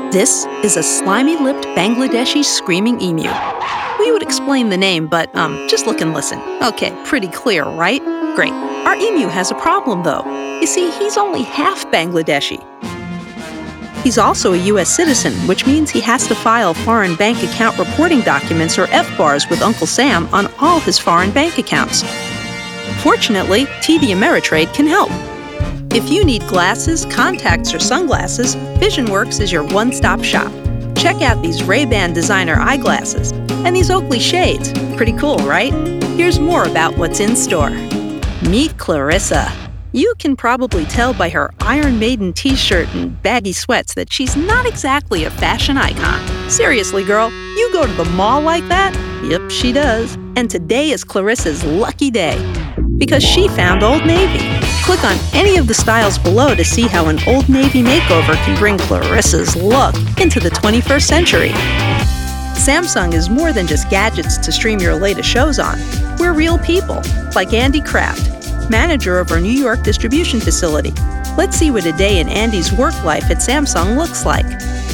This is a slimy-lipped Bangladeshi screaming emu. We would explain the name, but just look and listen. Okay, pretty clear, right? Great. Our emu has a problem, though. You see, he's only half Bangladeshi. He's also a U.S. citizen, which means he has to file foreign bank account reporting documents or FBARs with Uncle Sam on all his foreign bank accounts. Fortunately, TD Ameritrade can help. If you need glasses, contacts, or sunglasses, VisionWorks is your one-stop shop. Check out these Ray-Ban designer eyeglasses and these Oakley shades. Pretty cool, right? Here's more about what's in store. Meet Clarissa. You can probably tell by her Iron Maiden t-shirt and baggy sweats that she's not exactly a fashion icon. Seriously, girl, you go to the mall like that? Yep, she does. And today is Clarissa's lucky day because she found Old Navy. Click on any of the styles below to see how an Old Navy makeover can bring Clarissa's look into the 21st century. Samsung is more than just gadgets to stream your latest shows on. We're real people, like Andy Kraft, manager of our New York distribution facility. Let's see what a day in Andy's work life at Samsung looks like.